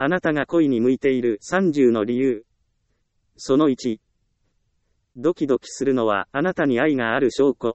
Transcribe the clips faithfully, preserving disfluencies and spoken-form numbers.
あなたが恋に向いているさんじゅうの理由。そのいち。ドキドキするのはあなたに愛がある証拠。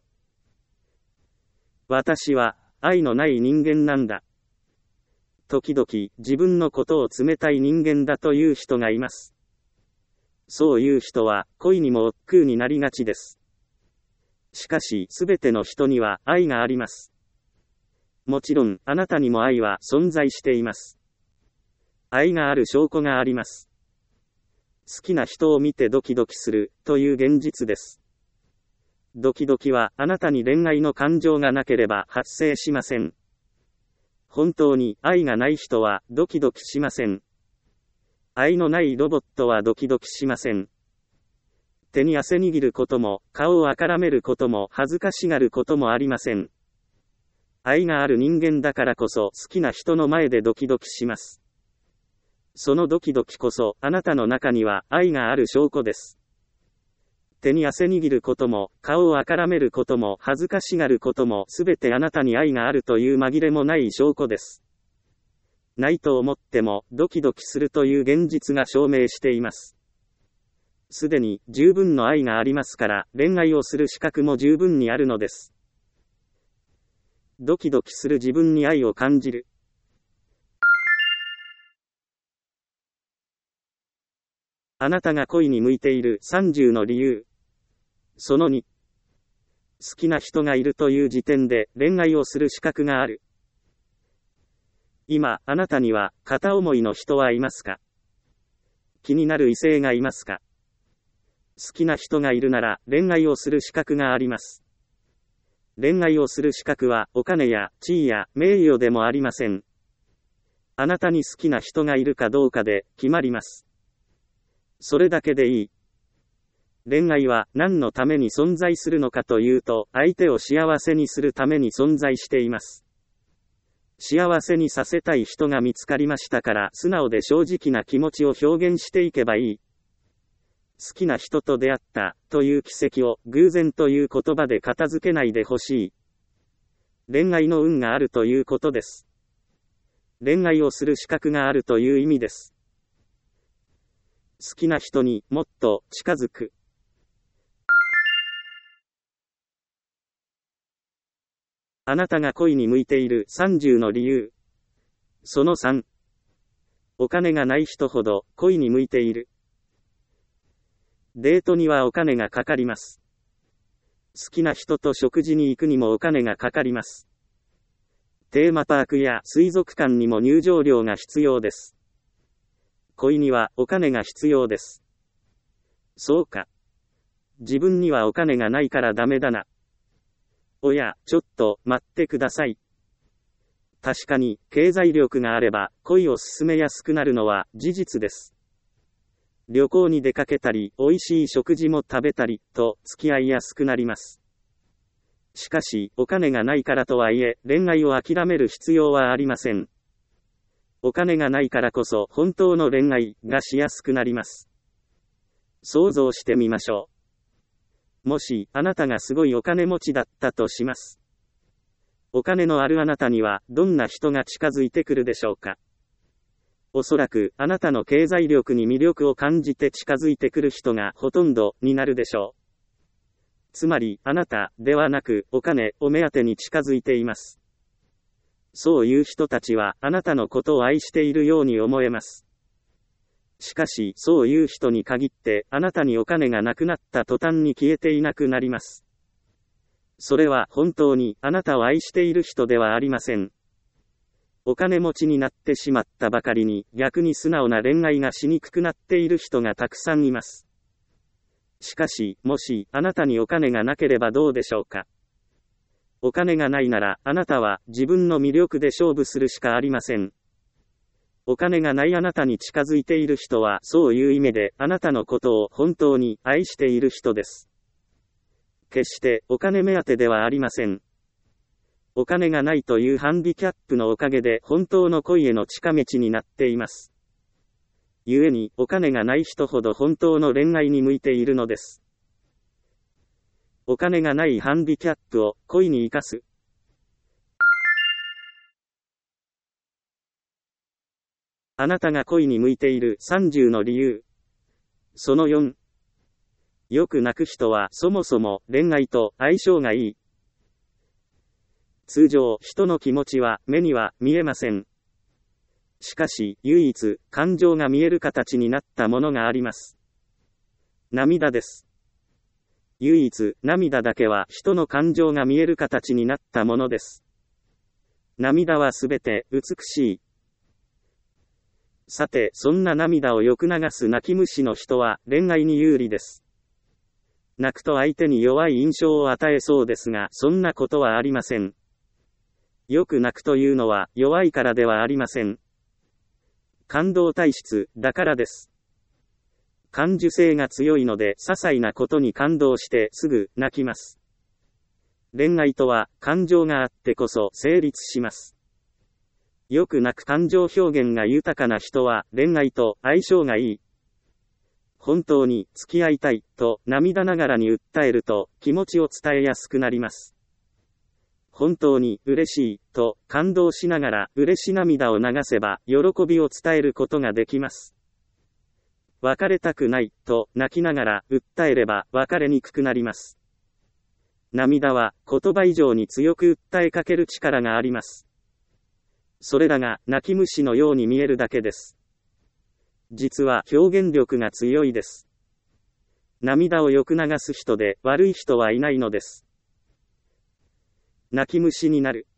私は愛のない人間なんだ。時々自分のことを冷たい人間だという人がいます。そういう人は恋にも億劫になりがちです。しかしすべての人には愛があります。もちろんあなたにも愛は存在しています。愛がある証拠があります。好きな人を見てドキドキするという現実です。ドキドキはあなたに恋愛の感情がなければ発生しません。本当に愛がない人はドキドキしません。愛のないロボットはドキドキしません。手に汗握ることも、顔をあからめることも、恥ずかしがることもありません。愛がある人間だからこそ、好きな人の前でドキドキします。そのドキドキこそ、あなたの中には愛がある証拠です。手に汗握ることも、顔をあからめることも、恥ずかしがることも、すべてあなたに愛があるという紛れもない証拠です。ないと思っても、ドキドキするという現実が証明しています。すでに十分の愛がありますから、恋愛をする資格も十分にあるのです。ドキドキする自分に愛を感じる。あなたが恋に向いているさんじゅうの理由。そのに。好きな人がいるという時点で恋愛をする資格がある。今、あなたには片思いの人はいますか？気になる異性がいますか？好きな人がいるなら恋愛をする資格があります。恋愛をする資格はお金や地位や名誉でもありません。あなたに好きな人がいるかどうかで決まります。それだけでいい。恋愛は何のために存在するのかというと、相手を幸せにするために存在しています。幸せにさせたい人が見つかりましたから、素直で正直な気持ちを表現していけばいい。好きな人と出会ったという奇跡を偶然という言葉で片付けないでほしい。恋愛の運があるということです。恋愛をする資格があるという意味です。好きな人にもっと近づく。あなたが恋に向いているさんじゅうの理由。そのさん。お金がない人ほど恋に向いている。デートにはお金がかかります。好きな人と食事に行くにもお金がかかります。テーマパークや水族館にも入場料が必要です。恋にはお金が必要です。そうか。自分にはお金がないからダメだな。おや、ちょっと待ってください。確かに、経済力があれば恋を進めやすくなるのは事実です。旅行に出かけたり、美味しい食事も食べたり、と付き合いやすくなります。しかし、お金がないからとはいえ、恋愛を諦める必要はありません。お金がないからこそ、本当の恋愛がしやすくなります。想像してみましょう。もし、あなたがすごいお金持ちだったとします。お金のあるあなたには、どんな人が近づいてくるでしょうか。おそらく、あなたの経済力に魅力を感じて近づいてくる人がほとんどになるでしょう。つまり、あなたではなく、お金を目当てに近づいています。そういう人たちは、あなたのことを愛しているように思えます。しかし、そういう人に限って、あなたにお金がなくなった途端に消えていなくなります。それは本当に、あなたを愛している人ではありません。お金持ちになってしまったばかりに、逆に素直な恋愛がしにくくなっている人がたくさんいます。しかし、もし、あなたにお金がなければどうでしょうか。お金がないなら、あなたは自分の魅力で勝負するしかありません。お金がないあなたに近づいている人は、そういう意味で、あなたのことを本当に愛している人です。決して、お金目当てではありません。お金がないというハンディキャップのおかげで本当の恋への近道になっています。故に、お金がない人ほど本当の恋愛に向いているのです。お金がないハンディキャップを恋に生かす。 あなたが恋に向いているさんじゅうの理由。そのよん。よく泣く人はそもそも恋愛と相性がいい。通常、人の気持ちは目には見えません。しかし、唯一、感情が見える形になったものがあります。涙です。唯一、涙だけは人の感情が見える形になったものです。涙はすべて美しい。さて、そんな涙をよく流す泣き虫の人は恋愛に有利です。泣くと相手に弱い印象を与えそうですが、そんなことはありません。よく泣くというのは弱いからではありません。感動体質だからです。感受性が強いので、些細なことに感動してすぐ泣きます。恋愛とは感情があってこそ成立します。よく泣く感情表現が豊かな人は恋愛と相性がいい。本当に付き合いたいと涙ながらに訴えると気持ちを伝えやすくなります。本当に嬉しいと感動しながら嬉し涙を流せば喜びを伝えることができます。別れたくないと泣きながら訴えれば別れにくくなります。涙は言葉以上に強く訴えかける力があります。それらが泣き虫のように見えるだけです。実は表現力が強いです。涙をよく流す人で悪い人はいないのです。泣き虫になる。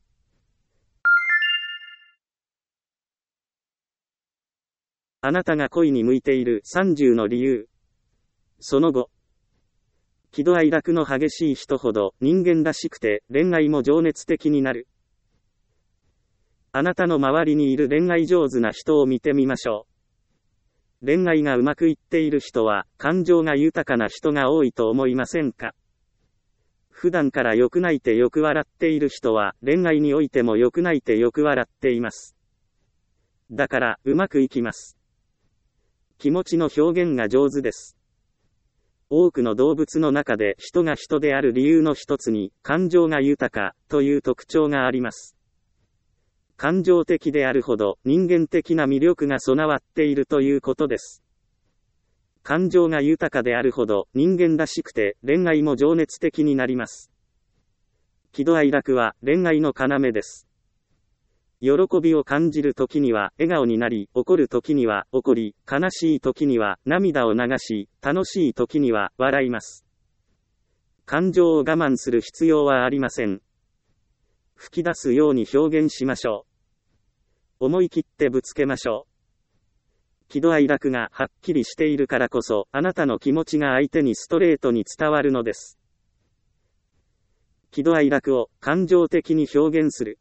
あなたが恋に向いているさんじゅうの理由。その後。喜怒哀楽の激しい人ほど人間らしくて恋愛も情熱的になる。あなたの周りにいる恋愛上手な人を見てみましょう。恋愛がうまくいっている人は感情が豊かな人が多いと思いませんか？普段からよく泣いてよく笑っている人は恋愛においてもよく泣いてよく笑っています。だからうまくいきます。気持ちの表現が上手です。多くの動物の中で人が人である理由の一つに感情が豊かという特徴があります。感情的であるほど人間的な魅力が備わっているということです。感情が豊かであるほど人間らしくて恋愛も情熱的になります。喜怒哀楽は恋愛の要です。喜びを感じるときには笑顔になり、怒るときには怒り、悲しいときには涙を流し、楽しいときには笑います。感情を我慢する必要はありません。吹き出すように表現しましょう。思い切ってぶつけましょう。喜怒哀楽がはっきりしているからこそ、あなたの気持ちが相手にストレートに伝わるのです。喜怒哀楽を感情的に表現する。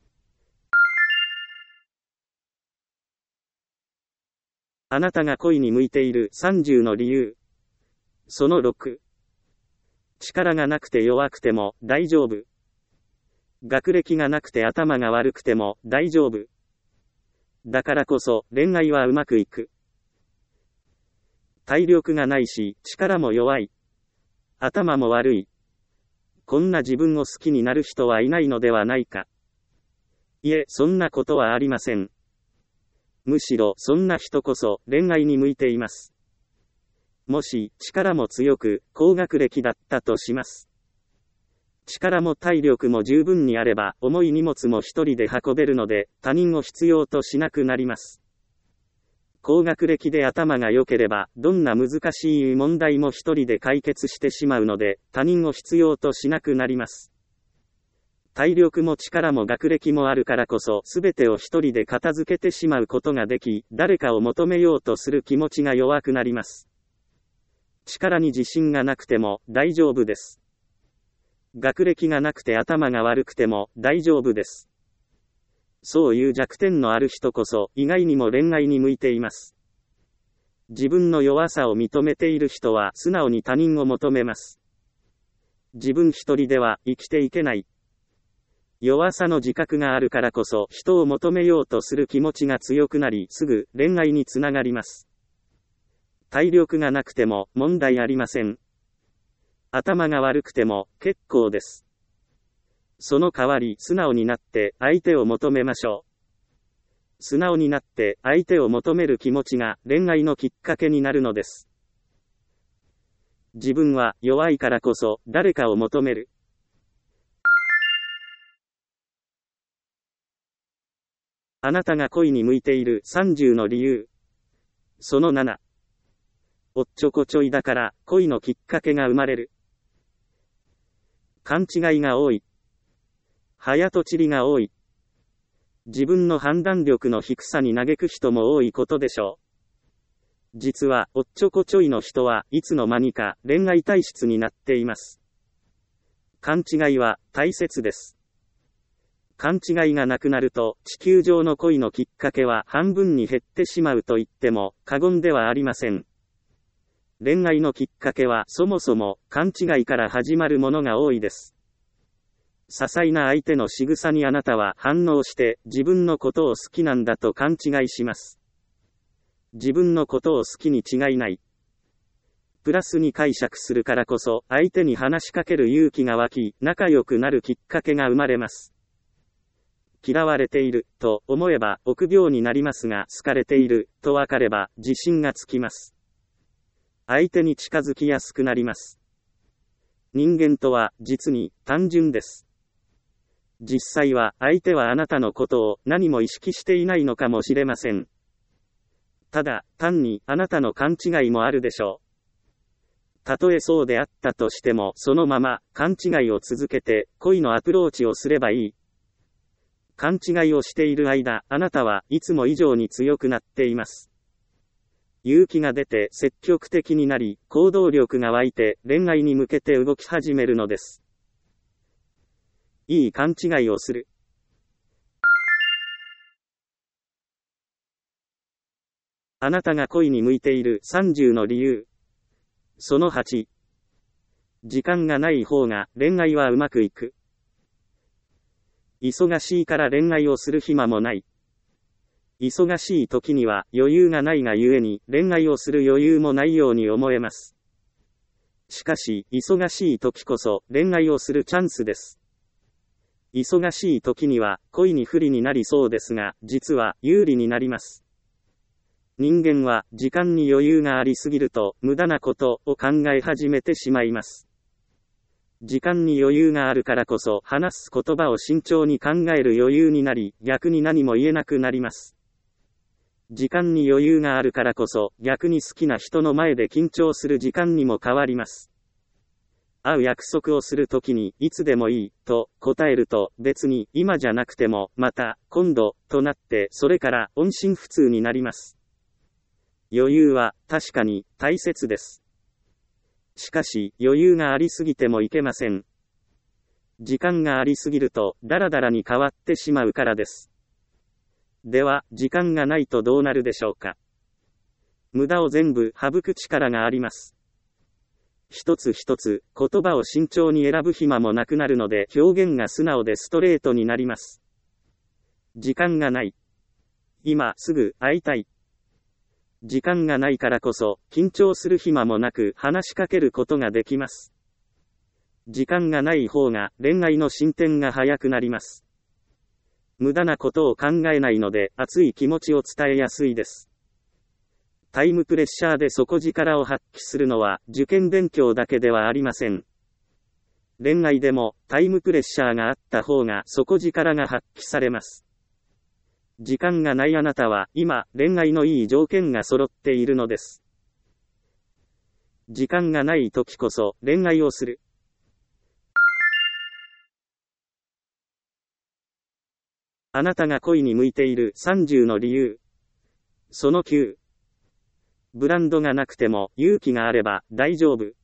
あなたが恋に向いているさんじゅうの理由。そのろく。力がなくて弱くても大丈夫。学歴がなくて頭が悪くても大丈夫。だからこそ恋愛はうまくいく。体力がないし力も弱い。頭も悪い。こんな自分を好きになる人はいないのではないか。いえ、そんなことはありません。むしろそんな人こそ恋愛に向いています。もし力も強く高学歴だったとします。力も体力も十分にあれば重い荷物も一人で運べるので他人を必要としなくなります。高学歴で頭が良ければどんな難しい問題も一人で解決してしまうので他人を必要としなくなります。体力も力も学歴もあるからこそ全てを一人で片付けてしまうことができ、誰かを求めようとする気持ちが弱くなります。力に自信がなくても大丈夫です。学歴がなくて頭が悪くても大丈夫です。そういう弱点のある人こそ意外にも恋愛に向いています。自分の弱さを認めている人は素直に他人を求めます。自分一人では生きていけない。弱さの自覚があるからこそ人を求めようとする気持ちが強くなりすぐ恋愛につながります。体力がなくても問題ありません。頭が悪くても結構です。その代わり素直になって相手を求めましょう。 素直になって相手を求める気持ちが恋愛のきっかけになるのです。自分は弱いからこそ誰かを求める。あなたが恋に向いているさんじゅうの理由。そのなな。おっちょこちょいだから恋のきっかけが生まれる。勘違いが多い。早とちりが多い。自分の判断力の低さに嘆く人も多いことでしょう。実は、おっちょこちょいの人はいつの間にか恋愛体質になっています。勘違いは大切です。勘違いがなくなると、地球上の恋のきっかけは半分に減ってしまうと言っても過言ではありません。恋愛のきっかけはそもそも勘違いから始まるものが多いです。些細な相手の仕草にあなたは反応して自分のことを好きなんだと勘違いします。自分のことを好きに違いない。プラスに解釈するからこそ相手に話しかける勇気が湧き、仲良くなるきっかけが生まれます。嫌われていると思えば臆病になりますが、好かれていると分かれば自信がつきます。相手に近づきやすくなります。人間とは実に単純です。実際は相手はあなたのことを何も意識していないのかもしれません。ただ、単にあなたの勘違いもあるでしょう。たとえそうであったとしても、そのまま勘違いを続けて恋のアプローチをすればいい。勘違いをしている間、あなたはいつも以上に強くなっています。勇気が出て積極的になり、行動力が湧いて恋愛に向けて動き始めるのです。いい勘違いをする。あなたが恋に向いているさんじゅうの理由。そのはち。時間がない方が恋愛はうまくいく。忙しいから恋愛をする暇もない。忙しい時には余裕がないがゆえに恋愛をする余裕もないように思えます。しかし、忙しい時こそ恋愛をするチャンスです。忙しい時には恋に不利になりそうですが、実は有利になります。人間は時間に余裕がありすぎると無駄なことを考え始めてしまいます。時間に余裕があるからこそ話す言葉を慎重に考える余裕になり、逆に何も言えなくなります。時間に余裕があるからこそ逆に好きな人の前で緊張する時間にも変わります。会う約束をするときに、いつでもいい、と答えると、別に、今じゃなくても、また、今度、となって、それから、音信不通になります。余裕は、確かに、大切です。しかし、余裕がありすぎてもいけません。時間がありすぎると、だらだらに変わってしまうからです。では、時間がないとどうなるでしょうか。無駄を全部省く力があります。一つ一つ言葉を慎重に選ぶ暇もなくなるので、表現が素直でストレートになります。時間がない。今すぐ会いたい。時間がないからこそ緊張する暇もなく話しかけることができます。時間がない方が恋愛の進展が早くなります。無駄なことを考えないので熱い気持ちを伝えやすいです。タイムプレッシャーで底力を発揮するのは受験勉強だけではありません。恋愛でもタイムプレッシャーがあった方が底力が発揮されます。時間がないあなたは今恋愛のいい条件が揃っているのです。時間がない時こそ恋愛をする。あなたが恋に向いているさんじゅうの理由。そのきゅう。ブランドがなくても勇気があれば大丈夫。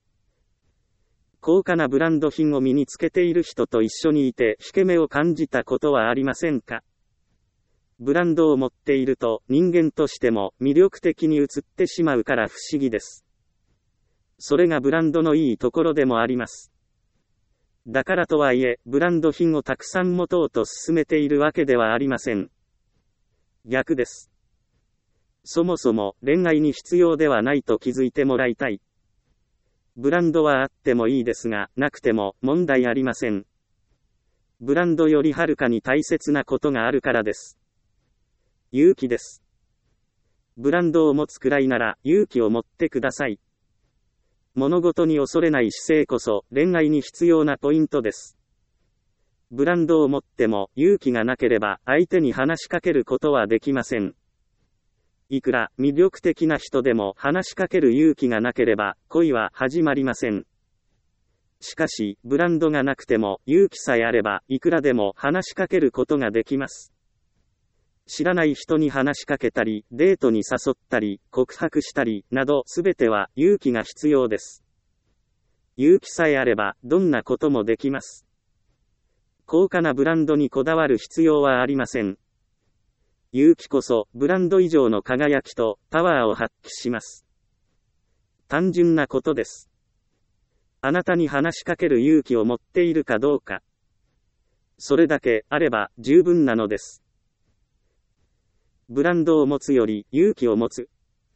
高価なブランド品を身につけている人と一緒にいて引け目を感じたことはありませんか？ブランドを持っていると人間としても魅力的に映ってしまうから不思議です。それがブランドのいいところでもあります。だからとはいえ、ブランド品をたくさん持とうと進めているわけではありません。逆です。そもそも恋愛に必要ではないと気づいてもらいたい。ブランドはあってもいいですが、なくても問題ありません。ブランドよりはるかに大切なことがあるからです。 勇気です。ブランドを持つくらいなら勇気を持ってください。物事に恐れない姿勢こそ恋愛に必要なポイントです。ブランドを持っても勇気がなければ相手に話しかけることはできません。いくら魅力的な人でも話しかける勇気がなければ恋は始まりません。しかし、ブランドがなくても勇気さえあればいくらでも話しかけることができます。知らない人に話しかけたり、デートに誘ったり、告白したり、などすべては勇気が必要です。勇気さえあればどんなこともできます。高価なブランドにこだわる必要はありません。勇気こそブランド以上の輝きとパワーを発揮します。単純なことです。あなたに話しかける勇気を持っているかどうか。それだけあれば十分なのです。ブランドを持つより勇気を持つ。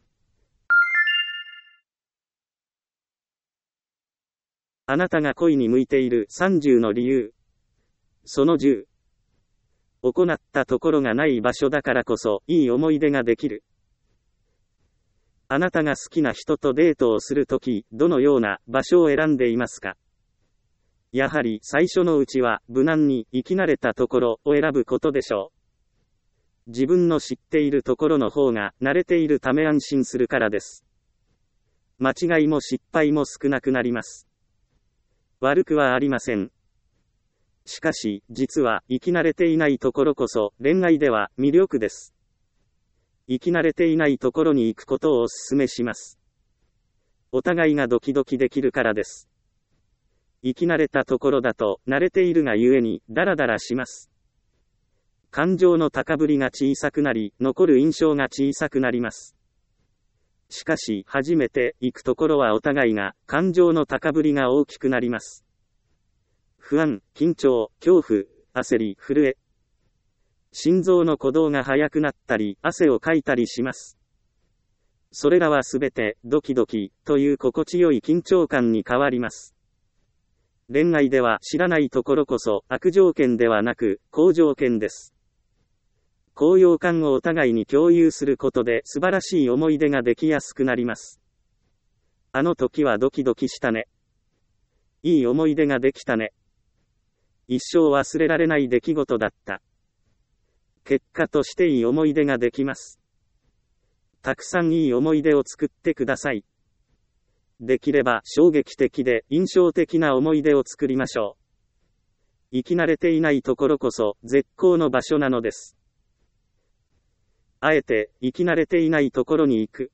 あなたが恋に向いているさんじゅうの理由。そのじゅう。行ったところがない場所だからこそいい思い出ができる。あなたが好きな人とデートをするとき、どのような場所を選んでいますか？やはり最初のうちは無難に生き慣れたところを選ぶことでしょう。自分の知っているところの方が慣れているため安心するからです。間違いも失敗も少なくなります。悪くはありません。しかし、実は生き慣れていないところこそ恋愛では魅力です。生き慣れていないところに行くことをお勧めします。お互いがドキドキできるからです。生き慣れたところだと慣れているがゆえにダラダラします。感情の高ぶりが小さくなり、残る印象が小さくなります。しかし、初めて行くところはお互いが感情の高ぶりが大きくなります。不安、緊張、恐怖、焦り、震え。心臓の鼓動が速くなったり、汗をかいたりします。それらはすべて、ドキドキ、という心地よい緊張感に変わります。恋愛では知らないところこそ悪条件ではなく、好条件です。高揚感をお互いに共有することで素晴らしい思い出ができやすくなります。あの時はドキドキしたね。いい思い出ができたね。一生忘れられない出来事だった。結果としていい思い出ができます。たくさんいい思い出を作ってください。できれば衝撃的で印象的な思い出を作りましょう。生き慣れていないところこそ絶好の場所なのです。あえて生き慣れていないところに行く。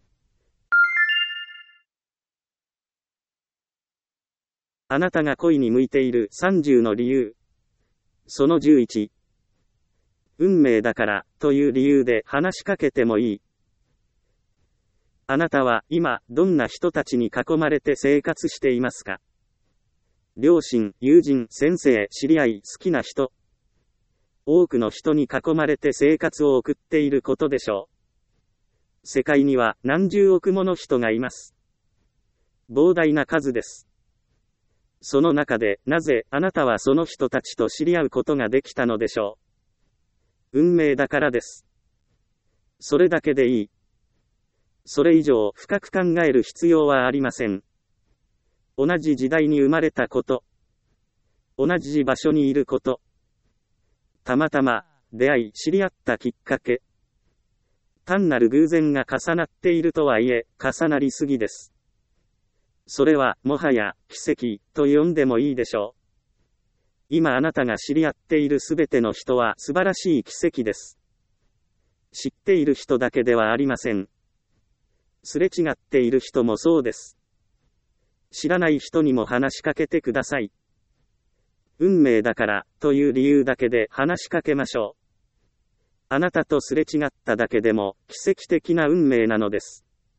あなたが恋に向いているさんじゅうの理由。そのじゅういち。運命だからという理由で話しかけてもいい。あなたは今どんな人たちに囲まれて生活していますか？両親、友人、先生、知り合い、好きな人。多くの人に囲まれて生活を送っていることでしょう。世界には何十億もの人がいます。膨大な数です。その中でなぜあなたはその人たちと知り合うことができたのでしょう。運命だからです。それだけでいい。それ以上深く考える必要はありません。同じ時代に生まれたこと。同じ場所にいること。たまたま出会い知り合ったきっかけ。単なる偶然が重なっているとはいえ、重なりすぎです。それはもはや奇跡と呼んでもいいでしょう。今あなたが知り合っているすべての人は素晴らしい奇跡です。知っている人だけではありません。すれ違っている人もそうです。知らない人にも話しかけてください。運命だからという理由だけで話しかけましょう。あなたとすれ違っただけでも奇跡的な運命なのです。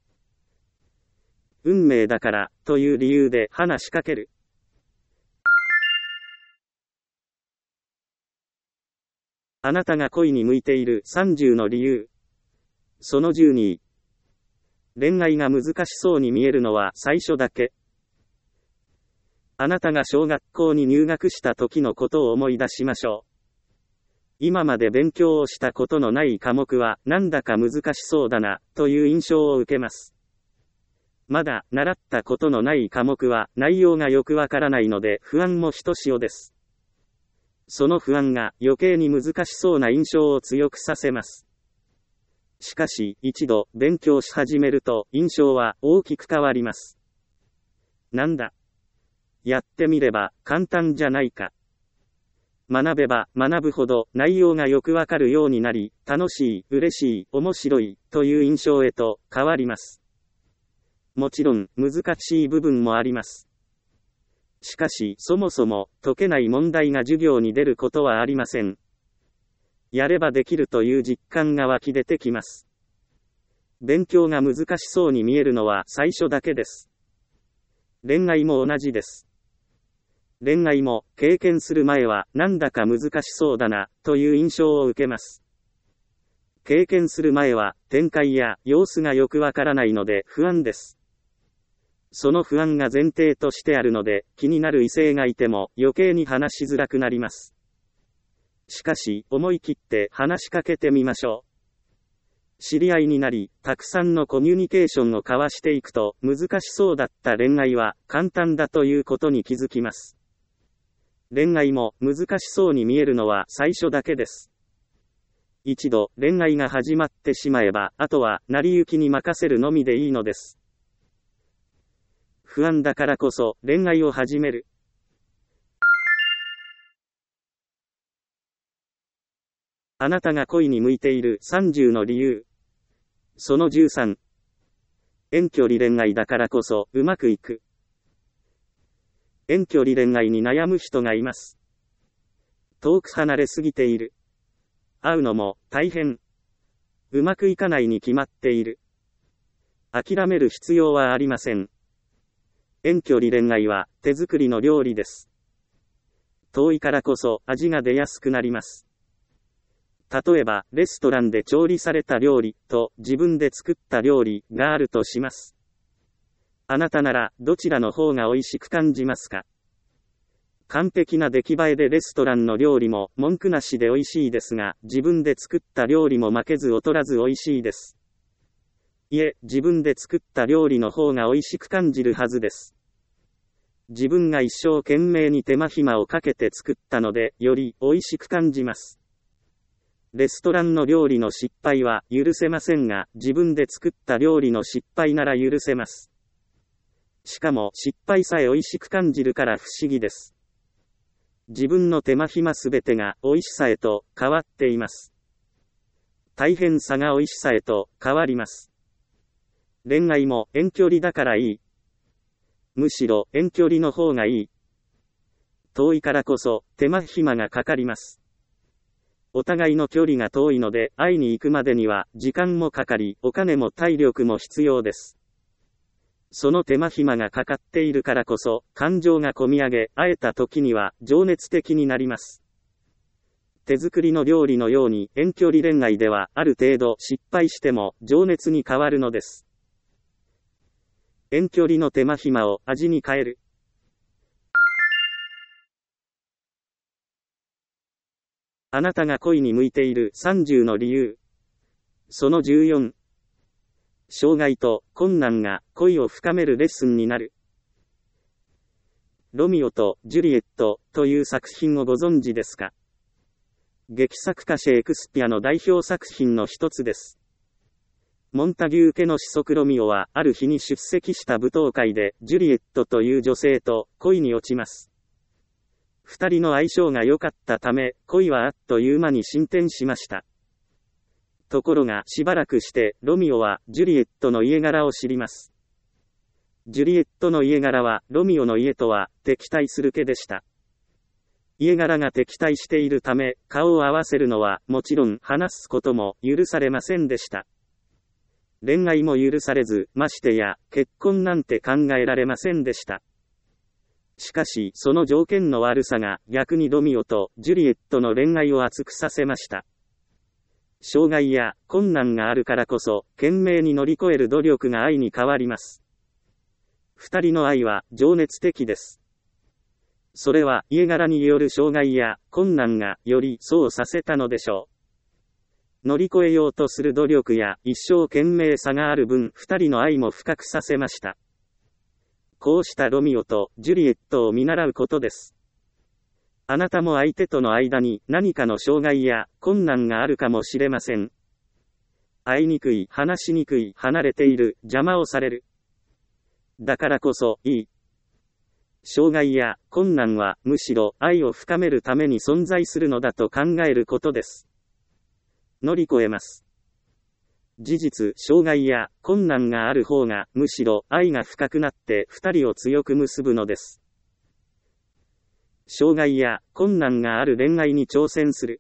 運命だからという理由で話しかける。あなたが恋に向いているさんじゅうの理由。そのじゅうに。恋愛が難しそうに見えるのは最初だけ。あなたが小学校に入学した時のことを思い出しましょ今まで勉強をしたことのない科目はなんだか難しそうだな、という印象を受けます。まだ習ったことのない科目は内容がよくわからないので不安もひとしおです。その不安が余計に難しそうな印象を強くさせます。しかし、一度勉強し始めると印象は大きく変わります。なんだ。やってみれば簡単じゃないか。学べば学ぶほど内容がよくわかるようになり、楽しい、嬉しい、面白いという印象へと変わります。もちろん難しい部分もあります。しかし、そもそも解けない問題が授業に出ることはありません。やればできるという実感が湧き出てきます。勉強が難しそうに見えるのは最初だけです。恋愛も同じです。恋愛も経験する前はなんだか難しそうだなという印象を受けます。経験する前は展開や様子がよくわからないので不安です。その不安が前提としてあるので気になる異性がいても余計に話しづらくなります。しかし思い切って話しかけてみましょう。知り合いになり、たくさんのコミュニケーションを交わしていくと難しそうだった恋愛は簡単だということに気づきます。恋愛も難しそうに見えるのは最初だけです。一度恋愛が始まってしまえば、あとは成り行きに任せるのみでいいのです。不安だからこそ恋愛を始める。あなたが恋に向いているさんじゅうの理由。そのじゅうさん。遠距離恋愛だからこそうまくいく。遠距離恋愛に悩む人がいます。遠く離れすぎている。会うのも大変。うまくいかないに決まっている。諦める必要はありません。遠距離恋愛は手作りの料理です。遠いからこそ味が出やすくなります。例えば、レストランで調理された料理と自分で作った料理があるとします。あなたならどちらの方が美味しく感じますか？完璧な出来栄えでレストランの料理も文句なしで美味しいですが、自分で作った料理も負けず劣らず美味しいです。いえ、自分で作った料理の方が美味しく感じるはずです。自分が一生懸命に手間暇をかけて作ったので、より美味しく感じます。レストランの料理の失敗は許せませんが、自分で作った料理の失敗なら許せます。しかも失敗さえ美味しく感じるから不思議です。自分の手間暇すべてが美味しさへと変わっています。大変さが美味しさへと変わります。恋愛も遠距離だからいい。むしろ遠距離の方がいい。遠いからこそ手間暇がかかります。お互いの距離が遠いので会いに行くまでには時間もかかり、お金も体力も必要です。その手間暇がかかっているからこそ、感情がこみ上げ、会えた時には情熱的になります。手作りの料理のように遠距離恋愛ではある程度失敗しても情熱に変わるのです。遠距離の手間暇を味に変える。あなたが恋に向いているさんじゅうの理由。そのじゅうよん。障害と困難が恋を深めるレッスンになる。ロミオとジュリエットという作品をご存知ですか？劇作家シェイクスピアの代表作品の一つです。モンタギュー家の子息ロミオはある日に出席した舞踏会でジュリエットという女性と恋に落ちます。二人の相性が良かったため恋はあっという間に進展しました。ところがしばらくしてロミオはジュリエットの家柄を知ります。ジュリエットの家柄はロミオの家とは敵対する家でした。家柄が敵対しているため顔を合わせるのはもちろん話すことも許されませんでした。恋愛も許されず、ましてや結婚なんて考えられませんでした。しかしその条件の悪さが逆にロミオとジュリエットの恋愛を熱くさせました。障害や困難があるからこそ、懸命に乗り越える努力が愛に変わります。二人の愛は情熱的です。 それは家柄による障害や困難がよりそうさせたのでしょう。乗り越えようとする努力や一生懸命さがある分、二人の愛も深くさせました。こうしたロミオとジュリエットを見習うことです。あなたも相手との間に何かの障害や困難があるかもしれません。会いにくい、話しにくい、離れている、邪魔をされる。だからこそ、いい。障害や困難はむしろ愛を深めるために存在するのだと考えることです。乗り越えます。事実、障害や困難がある方がむしろ愛が深くなって二人を強く結ぶのです。障害や困難がある恋愛に挑戦する。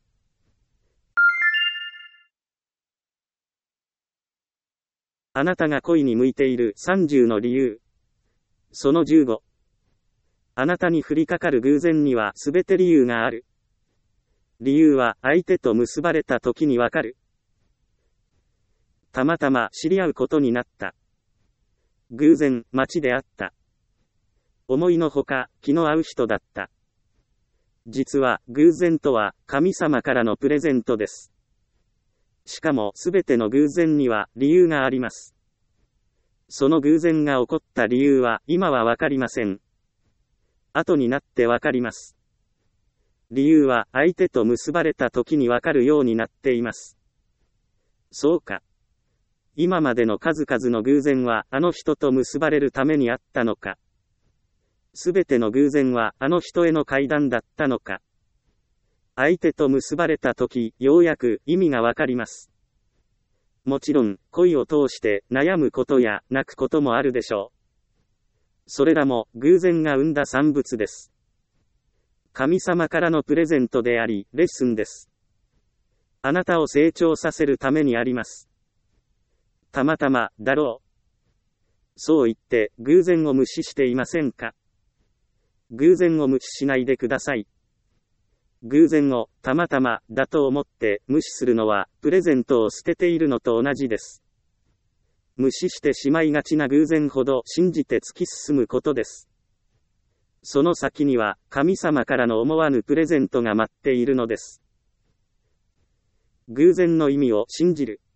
あなたが恋に向いているさんじゅうの理由。そのじゅうご。あなたに降りかかる偶然にはすべて理由がある。理由は相手と結ばれた時にわかる。たまたま知り合うことになった。偶然、街で会った。思いのほか、気の合う人だった。実は、偶然とは、神様からのプレゼントです。しかも、すべての偶然には、理由があります。その偶然が起こった理由は、今はわかりません。後になってわかります。理由は、相手と結ばれた時にわかるようになっています。そうか。今までの数々の偶然は、あの人と結ばれるためにあったのか。すべての偶然は、あの人への階段だったのか。相手と結ばれたとき、ようやく意味がわかります。もちろん、恋を通して悩むことや泣くこともあるでしょう。それらも偶然が生んだ産物です。神様からのプレゼントであり、レッスンです。あなたを成長させるためにあります。たまたま、だろう。そう言って、偶然を無視していませんか？偶然を無視しないでください。偶然を、たまたま、だと思って無視するのは、プレゼントを捨てているのと同じです。無視してしまいがちな偶然ほど信じて突き進むことです。その先には、神様からの思わぬプレゼントが待っているのです。偶然の意味を信じる。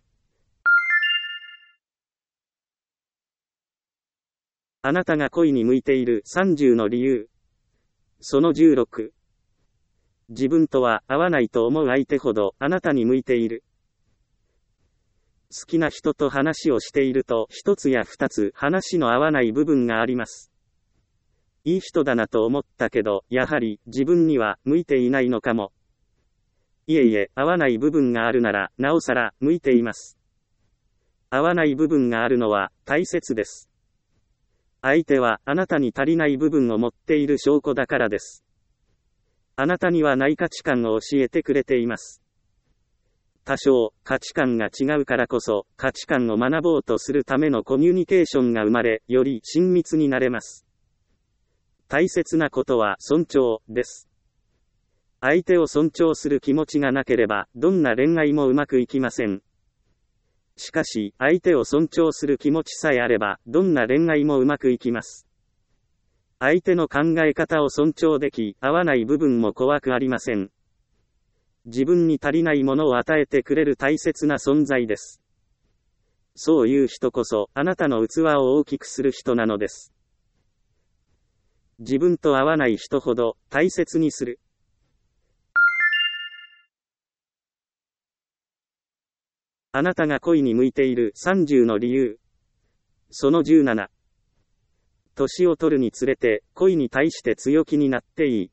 あなたが恋に向いているさんじゅうの理由。そのじゅうろく。自分とは合わないと思う相手ほどあなたに向いている。好きな人と話をしていると一つや二つ話の合わない部分があります。いい人だなと思ったけど、やはり自分には向いていないのかも。いえいえ、合わない部分があるなら、なおさら向いています。合わない部分があるのは大切です。相手はあなたに足りない部分を持っている証拠だからです。あなたにはない価値観を教えてくれています。多少、価値観が違うからこそ、価値観を学ぼうとするためのコミュニケーションが生まれ、より親密になれます。大切なことは尊重です。相手を尊重する気持ちがなければ、どんな恋愛もうまくいきません。しかし、相手を尊重する気持ちさえあれば、どんな恋愛もうまくいきます。相手の考え方を尊重でき、合わない部分も怖くありません。自分に足りないものを与えてくれる大切な存在です。そういう人こそ、あなたの器を大きくする人なのです。自分と合わない人ほど、大切にする。あなたが恋に向いているさんじゅうの理由。そのじゅうなな。年を取るにつれて、恋に対して強気になっていい。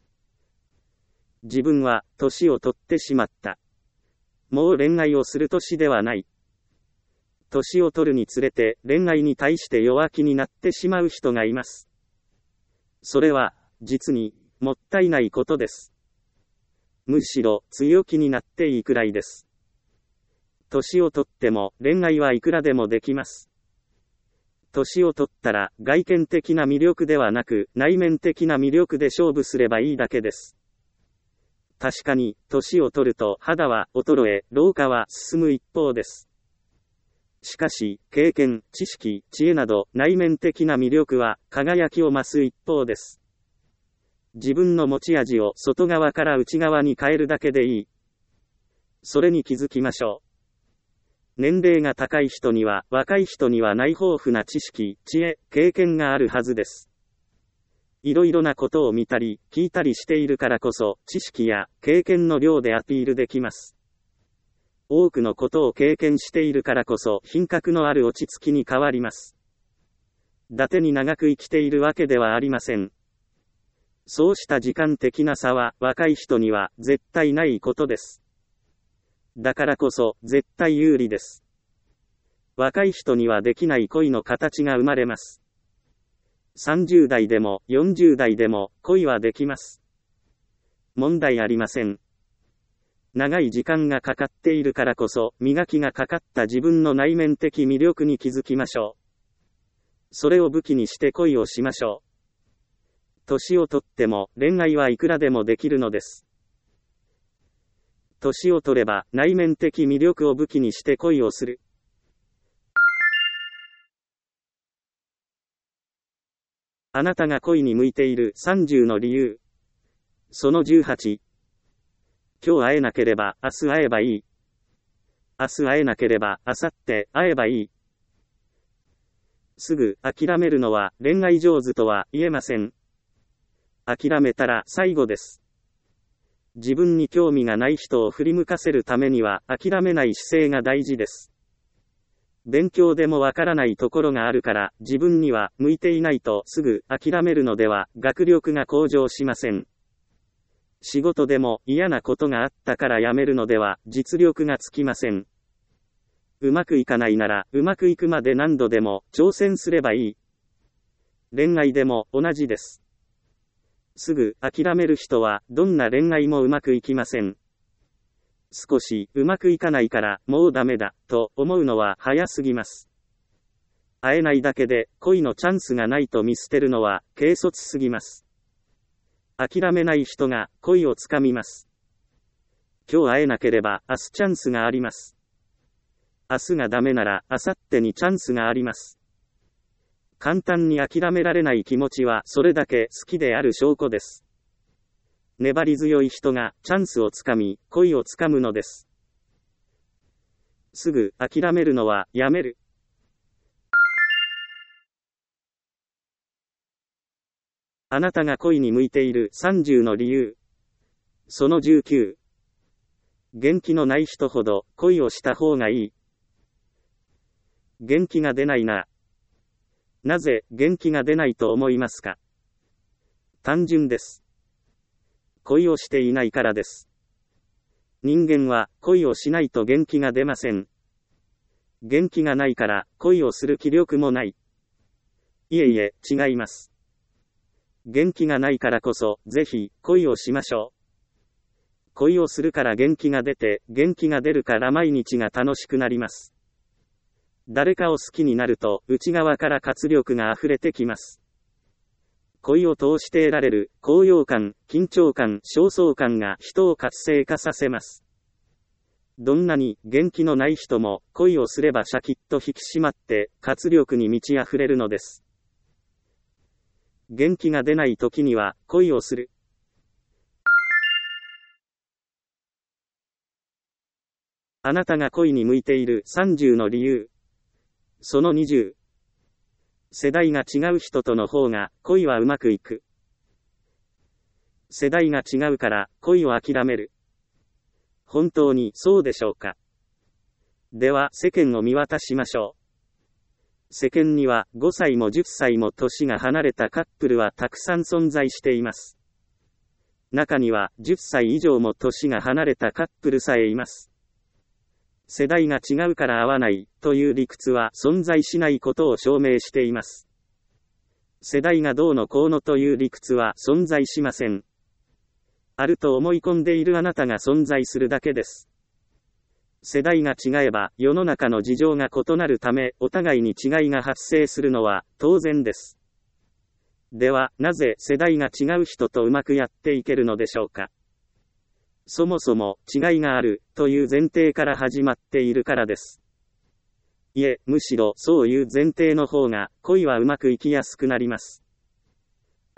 自分は、年を取ってしまった。もう恋愛をする年ではない。年を取るにつれて、恋愛に対して弱気になってしまう人がいます。それは、実に、もったいないことです。むしろ、強気になっていいくらいです。年を取っても、恋愛はいくらでもできます。年を取ったら、外見的な魅力ではなく、内面的な魅力で勝負すればいいだけです。確かに、年を取ると肌は衰え、老化は進む一方です。しかし、経験、知識、知恵など、内面的な魅力は、輝きを増す一方です。 自分の持ち味を外側から内側に変えるだけでいい。それに気づきましょう。年齢が高い人には、若い人にはない豊富な知識、知恵、経験があるはずです。いろいろなことを見たり、聞いたりしているからこそ、知識や経験の量でアピールできます。多くのことを経験しているからこそ、品格のある落ち着きに変わります。伊達に長く生きているわけではありません。そうした時間的な差は、若い人には絶対ないことです。だからこそ、絶対有利です。若い人にはできない恋の形が生まれます。さんじゅう代でもよんじゅう代でも恋はできます。問題ありません。長い時間がかかっているからこそ、磨きがかかった自分の内面的魅力に気づきましょう。それを武器にして恋をしましょう。年をとっても恋愛はいくらでもできるのです。年を取れば内面的魅力を武器にして恋をする。あなたが恋に向いているさんじゅうの理由。そのじゅうはち。今日会えなければ明日会えばいい。明日会えなければ明後日会えばいい。すぐ諦めるのは恋愛上手とは言えません。諦めたら最後です。自分に興味がない人を振り向かせるためには諦めない姿勢が大事です。勉強でもわからないところがあるから自分には向いていないとすぐ諦めるのでは学力が向上しません。仕事でも嫌なことがあったから辞めるのでは実力がつきません。うまくいかないならうまくいくまで何度でも挑戦すればいい。恋愛でも同じです。すぐ諦める人はどんな恋愛もうまくいきません。少しうまくいかないからもうダメだと思うのは早すぎます。会えないだけで恋のチャンスがないと見捨てるのは軽率すぎます。諦めない人が恋をつかみます。今日会えなければ明日チャンスがあります。明日がダメなら明後日にチャンスがあります。簡単に諦められない気持ちはそれだけ好きである証拠です。粘り強い人がチャンスをつかみ、恋をつかむのです。すぐ諦めるのはやめる。あなたが恋に向いているさんじゅうの理由。そのじゅうきゅう。元気のない人ほど恋をした方がいい。元気が出ないな。なぜ元気が出ないと思いますか？単純です。恋をしていないからです。人間は恋をしないと元気が出ません。元気がないから恋をする気力もない。いえいえ、違います。元気がないからこそ、ぜひ恋をしましょう。恋をするから元気が出て、元気が出るから毎日が楽しくなります。誰かを好きになると、内側から活力が溢れてきます。恋を通して得られる、高揚感、緊張感、焦燥感が人を活性化させます。どんなに元気のない人も、恋をすればシャキッと引き締まって、活力に満ち溢れるのです。元気が出ない時には、恋をする。あなたが恋に向いているさんじゅうの理由。そのにじゅう。世代が違う人との方が恋はうまくいく。世代が違うから恋を諦める。本当にそうでしょうか？では世間を見渡しましょう。世間にはごさいもじゅっさいも年が離れたカップルはたくさん存在しています。中にはじゅっさい以上も年が離れたカップルさえいます。世代が違うから合わないという理屈は存在しないことを証明しています。世代がどうのこうのという理屈は存在しません。あると思い込んでいるあなたが存在するだけです。世代が違えば世の中の事情が異なるためお互いに違いが発生するのは当然です。ではなぜ世代が違う人とうまくやっていけるのでしょうか？そもそも違いがあるという前提から始まっているからです。いえ、むしろそういう前提の方が恋はうまくいきやすくなります。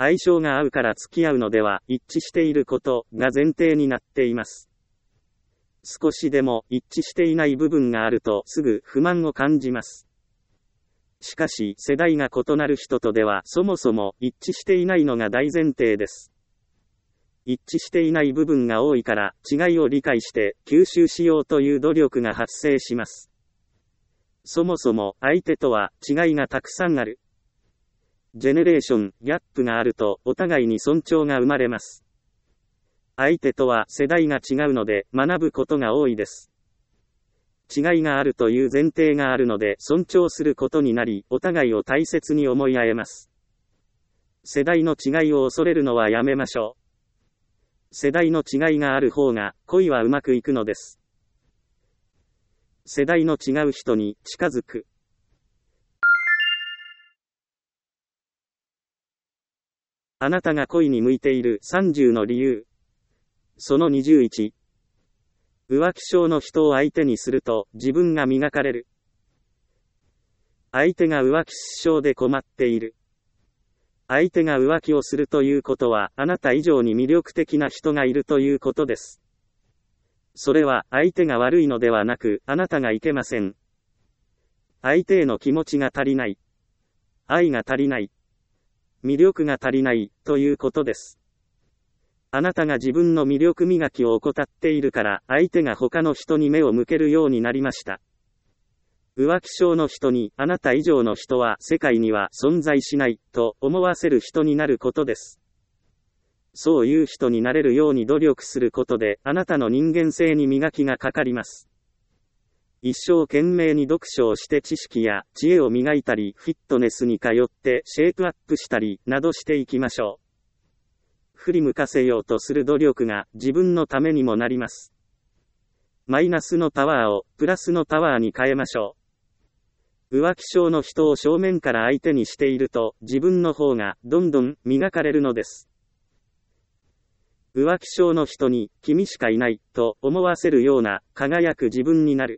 相性が合うから付き合うのでは、一致していることが前提になっています。少しでも一致していない部分があるとすぐ不満を感じます。しかし、世代が異なる人とではそもそも一致していないのが大前提です。一致していない部分が多いから違いを理解して吸収しようという努力が発生します。そもそも相手とは違いがたくさんある。ジェネレーションギャップがあるとお互いに尊重が生まれます。相手とは世代が違うので学ぶことが多いです。違いがあるという前提があるので尊重することになり、お互いを大切に思い合えます。世代の違いを恐れるのはやめましょう。世代の違いがある方が恋はうまくいくのです。世代の違う人に近づく。あなたが恋に向いているさんじゅうの理由。そのにじゅういち。浮気症の人を相手にすると自分が磨かれる。相手が浮気症で困っている。相手が浮気をするということはあなた以上に魅力的な人がいるということです。それは相手が悪いのではなくあなたがいけません。相手への気持ちが足りない。愛が足りない。魅力が足りないということです。あなたが自分の魅力磨きを怠っているから相手が他の人に目を向けるようになりました。浮気症の人にあなた以上の人は世界には存在しないと思わせる人になることです。そういう人になれるように努力することであなたの人間性に磨きがかかります。一生懸命に読書をして知識や知恵を磨いたりフィットネスに通ってシェイプアップしたりなどしていきましょう。振り向かせようとする努力が自分のためにもなります。マイナスのパワーをプラスのパワーに変えましょう。浮気症の人を正面から相手にしていると自分の方がどんどん磨かれるのです。浮気症の人に君しかいないと思わせるような輝く自分になる。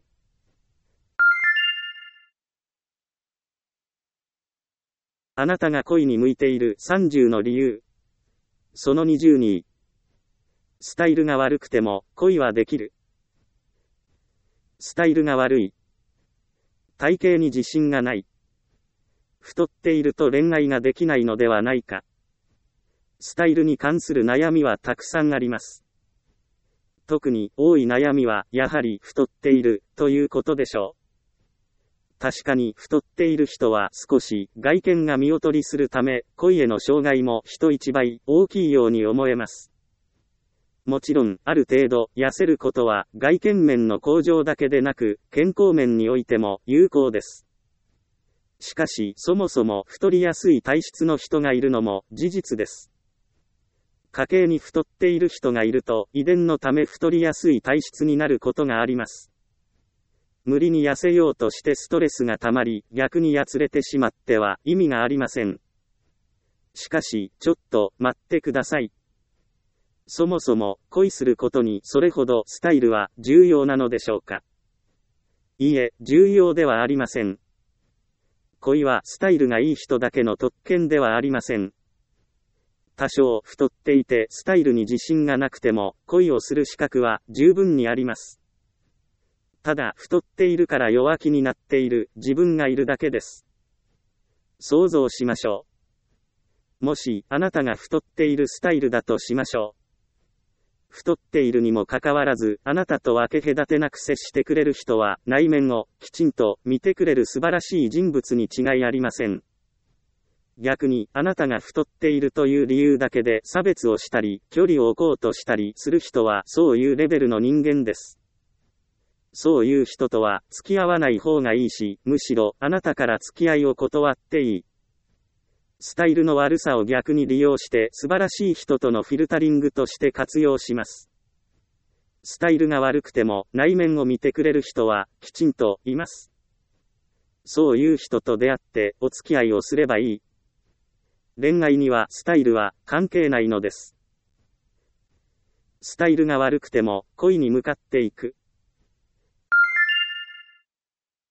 あなたが恋に向いているさんじゅうの理由。そのにじゅうに。スタイルが悪くても恋はできる。スタイルが悪い。体型に自信がない。太っていると恋愛ができないのではないか。スタイルに関する悩みはたくさんあります。特に多い悩みはやはり太っているということでしょう。確かに太っている人は少し外見が見劣りするため恋への障害も人一倍大きいように思えます。もちろんある程度痩せることは外見面の向上だけでなく健康面においても有効です。しかしそもそも太りやすい体質の人がいるのも事実です。家系に太っている人がいると遺伝のため太りやすい体質になることがあります。無理に痩せようとしてストレスがたまり逆にやつれてしまっては意味がありません。しかしちょっと待ってください。そもそも恋することにそれほどスタイルは重要なのでしょうか。いいえ、重要ではありません。恋はスタイルがいい人だけの特権ではありません。多少太っていてスタイルに自信がなくても恋をする資格は十分にあります。ただ太っているから弱気になっている自分がいるだけです。想像しましょう。もしあなたが太っているスタイルだとしましょう。太っているにもかかわらずあなたと分け隔てなく接してくれる人は内面をきちんと見てくれる素晴らしい人物に違いありません。逆にあなたが太っているという理由だけで差別をしたり距離を置こうとしたりする人はそういうレベルの人間です。そういう人とは付き合わない方がいいし、むしろあなたから付き合いを断っていい。スタイルの悪さを逆に利用して素晴らしい人とのフィルタリングとして活用します。スタイルが悪くても内面を見てくれる人はきちんといます。そういう人と出会ってお付き合いをすればいい。恋愛にはスタイルは関係ないのです。スタイルが悪くても恋に向かっていく。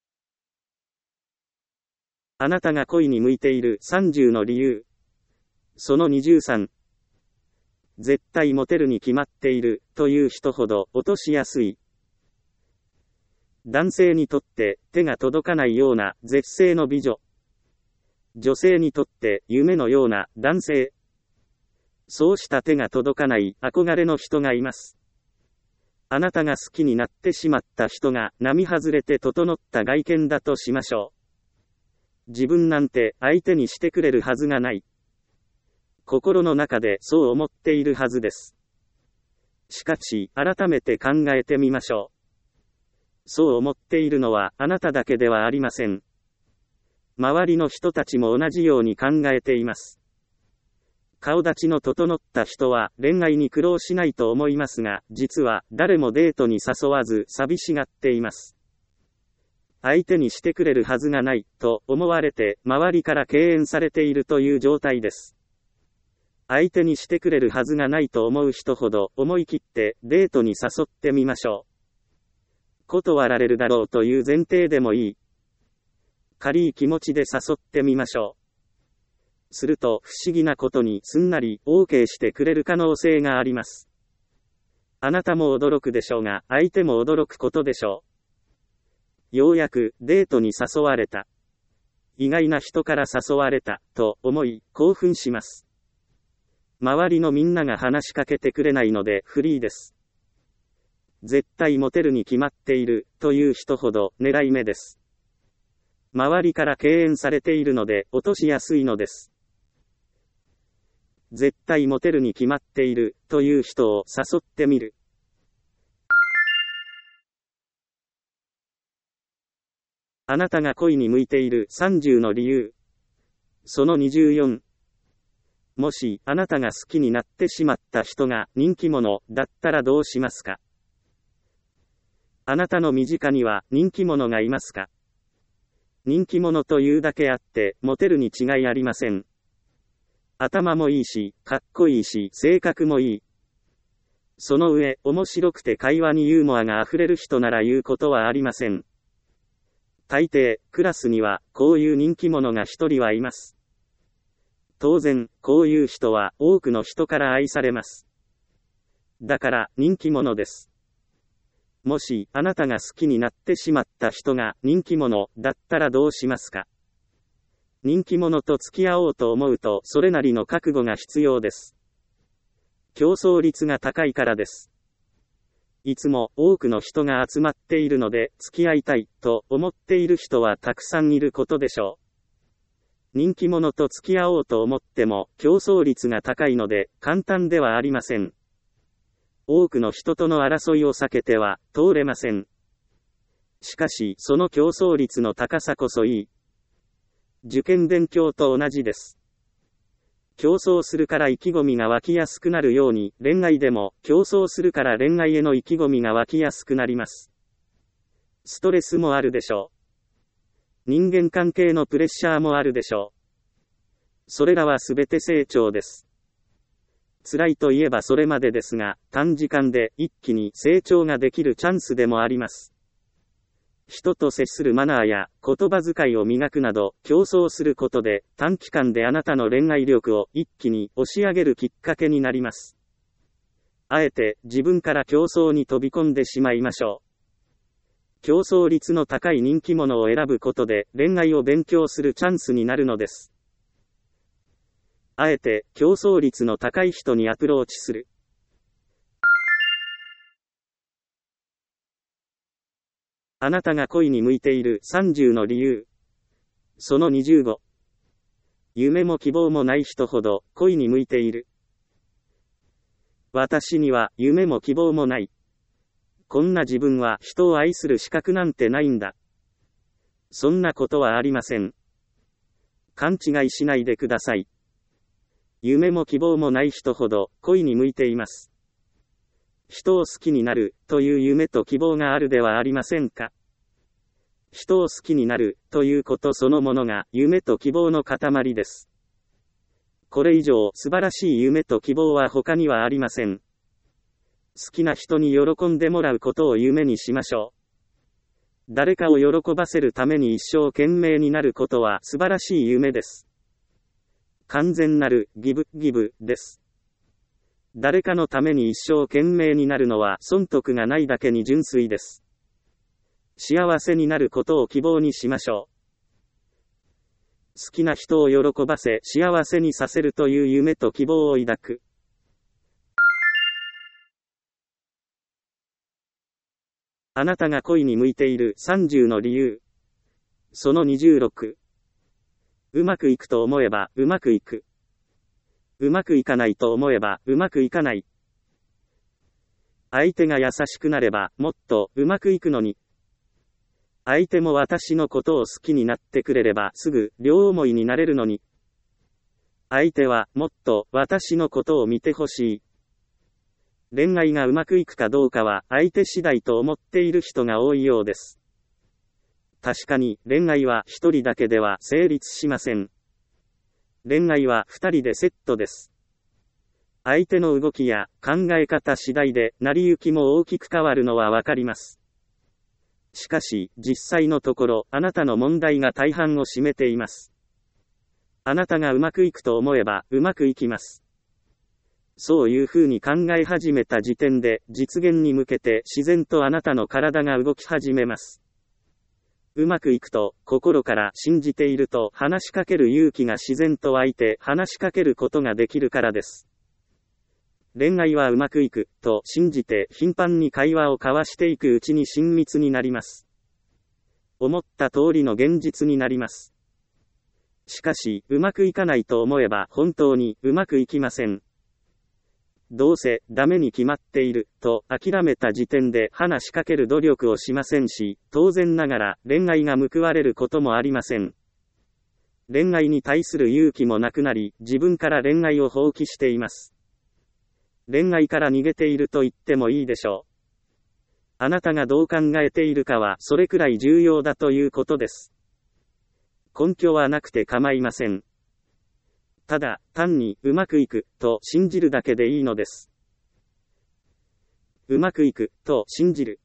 あなたが恋に向いているさんじゅうの理由。 そのにじゅうさん。絶対モテるに決まっている、という人ほど落としやすい。男性にとって手が届かないような絶世の美女。女性にとって夢のような男性。そうした手が届かない憧れの人がいます。あなたが好きになってしまった人が並外れて整った外見だとしましょう。自分なんて相手にしてくれるはずがない。心の中でそう思っているはずです。しかし、改めて考えてみましょう。そう思っているのはあなただけではありません。周りの人たちも同じように考えています。顔立ちの整った人は恋愛に苦労しないと思いますが、実は誰もデートに誘わず寂しがっています。相手にしてくれるはずがないと思われて周りから敬遠されているという状態です。相手にしてくれるはずがないと思う人ほど思い切ってデートに誘ってみましょう。断られるだろうという前提でもいい。軽い気持ちで誘ってみましょう。すると不思議なことにすんなり オーケー してくれる可能性があります。あなたも驚くでしょうが、相手も驚くことでしょう。ようやくデートに誘われた。意外な人から誘われたと思い興奮します。周りのみんなが話しかけてくれないのでフリーです。絶対モテるに決まっているという人ほど狙い目です。周りから敬遠されているので落としやすいのです。絶対モテるに決まっているという人を誘ってみる。あなたが恋に向いているさんじゅうの理由。そのにじゅうよん。もしあなたが好きになってしまった人が人気者だったらどうしますか？あなたの身近には人気者がいますか？人気者というだけあってモテるに違いありません。頭もいいし、かっこいいし、性格もいい。その上、面白くて会話にユーモアがあふれる人なら言うことはありません。大抵、クラスにはこういう人気者が一人はいます。当然、こういう人は多くの人から愛されます。だから人気者です。もしあなたが好きになってしまった人が人気者だったらどうしますか？人気者と付き合おうと思うとそれなりの覚悟が必要です。競争率が高いからです。いつも多くの人が集まっているので付き合いたいと思っている人はたくさんいることでしょう。人気者と付き合おうと思っても競争率が高いので簡単ではありません。多くの人との争いを避けては通れません。しかしその競争率の高さこそいい。受験勉強と同じです。競争するから意気込みが湧きやすくなるように、恋愛でも競争するから恋愛への意気込みが湧きやすくなります。ストレスもあるでしょう。人間関係のプレッシャーもあるでしょう。それらはすべて成長です。辛いといえばそれまでですが、短時間で一気に成長ができるチャンスでもあります。人と接するマナーや言葉遣いを磨くなど、競争することで短期間であなたの恋愛力を一気に押し上げるきっかけになります。あえて自分から競争に飛び込んでしまいましょう。競争率の高い人気者を選ぶことで恋愛を勉強するチャンスになるのです。あえて競争率の高い人にアプローチする。あなたが恋に向いているさんじゅうの理由。そのにじゅうご。夢も希望もない人ほど恋に向いている。私には夢も希望もない。こんな自分は人を愛する資格なんてないんだ。そんなことはありません。勘違いしないでください。夢も希望もない人ほど恋に向いています。人を好きになるという夢と希望があるではありませんか。人を好きになるということそのものが夢と希望の塊です。これ以上素晴らしい夢と希望は他にはありません。好きな人に喜んでもらうことを夢にしましょう。誰かを喜ばせるために一生懸命になることは素晴らしい夢です。 完全なるギブ、ギブです。誰かのために一生懸命になるのは損得がないだけに純粋です。幸せになることを希望にしましょう。好きな人を喜ばせ幸せにさせるという夢と希望を抱く。あなたが恋に向いているさんじゅうの理由。そのにじゅうろく。うまくいくと思えばうまくいく。うまくいかないと思えばうまくいかない。相手が優しくなればもっとうまくいくのに。相手も私のことを好きになってくれればすぐ両思いになれるのに。相手はもっと私のことを見てほしい。恋愛がうまくいくかどうかは相手次第と思っている人が多いようです。確かに恋愛は一人だけでは成立しません。恋愛は二人でセットです。相手の動きや考え方次第で成り行きも大きく変わるのはわかります。しかし、実際のところ、あなたの問題が大半を占めています。あなたがうまくいくと思えば、うまくいきます。そういうふうに考え始めた時点で、実現に向けて自然とあなたの体が動き始めます。うまくいくと、心から信じていると話しかける勇気が自然と湧いて話しかけることができるからです。恋愛はうまくいく、と信じて頻繁に会話を交わしていくうちに親密になります。思った通りの現実になります。しかし、うまくいかないと思えば本当にうまくいきません。どうせダメに決まっている、と諦めた時点で話しかける努力をしませんし、当然ながら恋愛が報われることもありません。恋愛に対する勇気もなくなり、自分から恋愛を放棄しています。恋愛から逃げていると言ってもいいでしょう。あなたがどう考えているかはそれくらい重要だということです。根拠はなくて構いません。ただ、単にうまくいくと信じるだけでいいのです。うまくいくと信じる。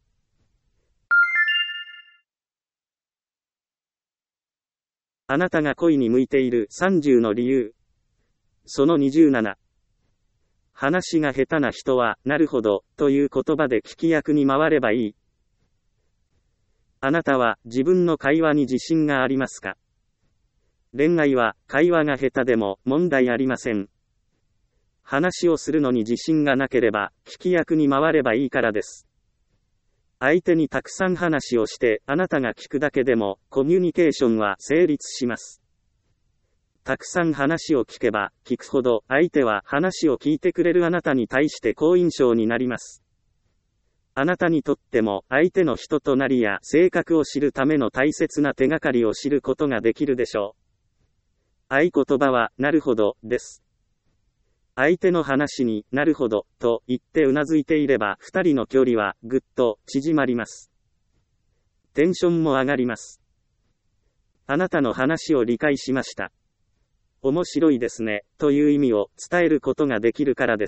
あなたが恋に向いているさんじゅうの理由。そのにじゅうなな。話が下手な人は、なるほど、という言葉で聞き役に回ればいい。あなたは自分の会話に自信がありますか？恋愛は会話が下手でも問題ありません。話をするのに自信がなければ、聞き役に回ればいいからです。相手にたくさん話をして、あなたが聞くだけでも、コミュニケーションは成立します。たくさん話を聞けば、聞くほど、相手は話を聞いてくれるあなたに対して好印象になります。あなたにとっても、相手の人となりや性格を知るための大切な手がかりを知ることができるでしょう。合言葉は、なるほど、です。相手の話になるほど、と言ってうなずいていれば、二人の距離はぐっと縮まります。テンションも上がります。あなたの話を理解しました。面白いですね、という意味を伝えることができるからです。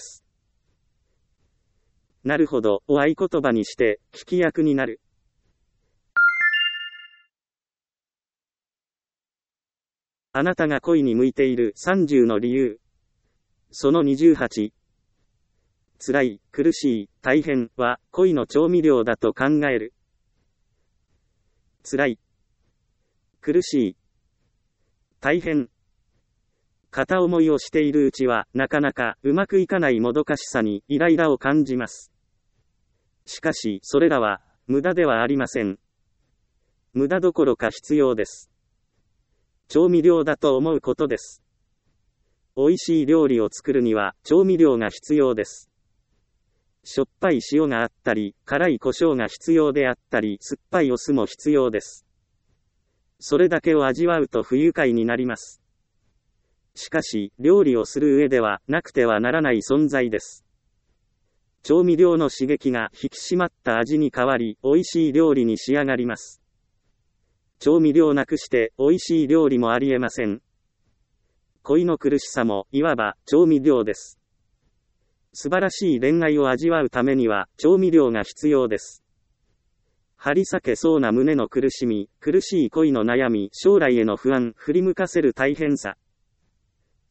なるほど、を合言葉にして、聞き役になる。あなたが恋に向いているさんじゅうの理由。そのにじゅうはち。辛い、苦しい、大変は恋の調味料だと考える。辛い、苦しい、大変。片思いをしているうちはなかなかうまくいかないもどかしさにイライラを感じます。しかしそれらは無駄ではありません。無駄どころか必要です。調味料だと思うことです。美味しい料理を作るには調味料が必要です。しょっぱい塩があったり、辛い胡椒が必要であったり、酸っぱいお酢も必要です。それだけを味わうと不愉快になります。しかし、料理をする上ではなくてはならない存在です。調味料の刺激が引き締まった味に変わり、美味しい料理に仕上がります。調味料なくして美味しい料理もありえません。恋の苦しさもいわば調味料です。素晴らしい恋愛を味わうためには調味料が必要です。張り裂けそうな胸の苦しみ、苦しい恋の悩み、将来への不安、振り向かせる大変さ。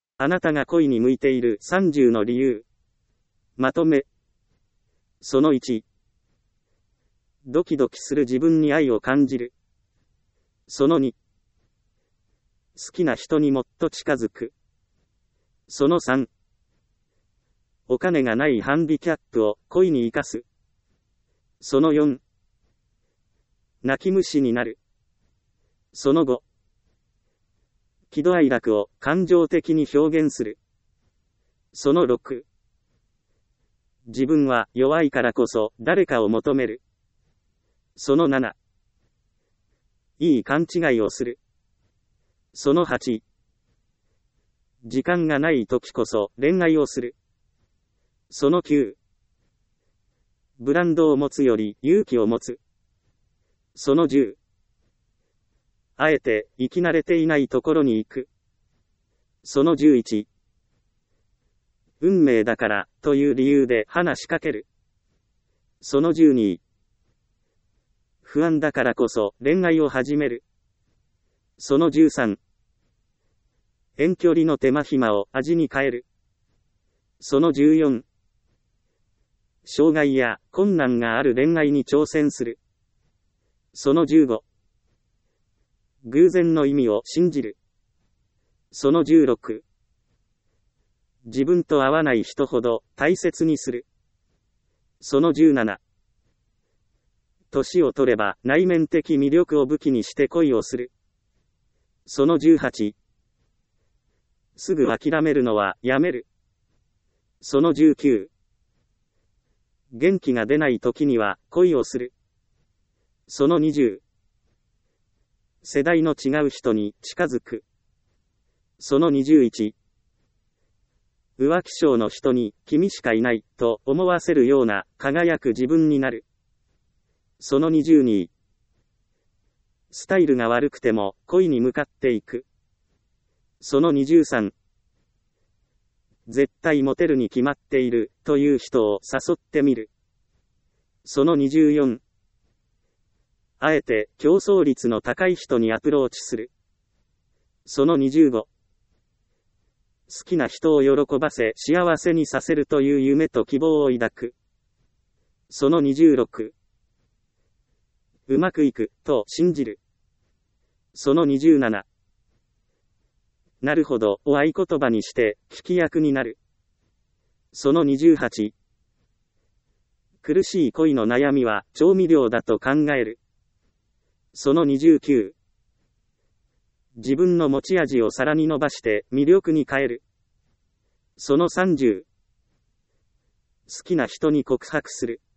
あなたが恋に向いているさんじゅうの理由。まとめ。そのいち。ドキドキする自分に愛を感じる。そのに。好きな人にもっと近づく。そのさん。お金がないハンディキャップを恋に生かす。そのよん。泣き虫になる。そのご。喜怒哀楽を感情的に表現する。そのろく。自分は弱いからこそ誰かを求める。そのなな。いい勘違いをする。そのはち。時間がない時こそ恋愛をする。そのきゅう。ブランドを持つより勇気を持つ。そのじゅう。あえて生き慣れていないところに行く。そのじゅういち。運命だからという理由で話しかける。そのじゅうに。不安だからこそ恋愛を始める。そのじゅうさん。遠距離の手間暇を味に変える。そのじゅうよん。障害や困難がある恋愛に挑戦する。そのじゅうご。偶然の意味を信じる。そのじゅうろく。自分と合わない人ほど大切にする。そのじゅうなな。年を取れば内面的魅力を武器にして恋をする。そのじゅうはち。すぐ諦めるのはやめる。そのじゅうきゅう。元気が出ない時には恋をする。そのにじゅう。世代の違う人に近づく。そのにじゅういち。浮気性の人に君しかいないと思わせるような輝く自分になる。そのにじゅうに。スタイルが悪くても恋に向かっていく。そのにじゅうさん。絶対モテるに決まっているという人を誘ってみる。そのにじゅうよん。あえて競争率の高い人にアプローチする。そのにじゅうご。好きな人を喜ばせ幸せにさせるという夢と希望を抱く。そのにじゅうろく。うまくいくと信じる。そのにじゅうなな。なるほどを合言葉にして聞き役になる。そのにじゅうはち。苦しい恋の悩みは調味料だと考える。そのにじゅうきゅう。自分の持ち味をさらに伸ばして魅力に変える。そのさんじゅう。好きな人に告白する。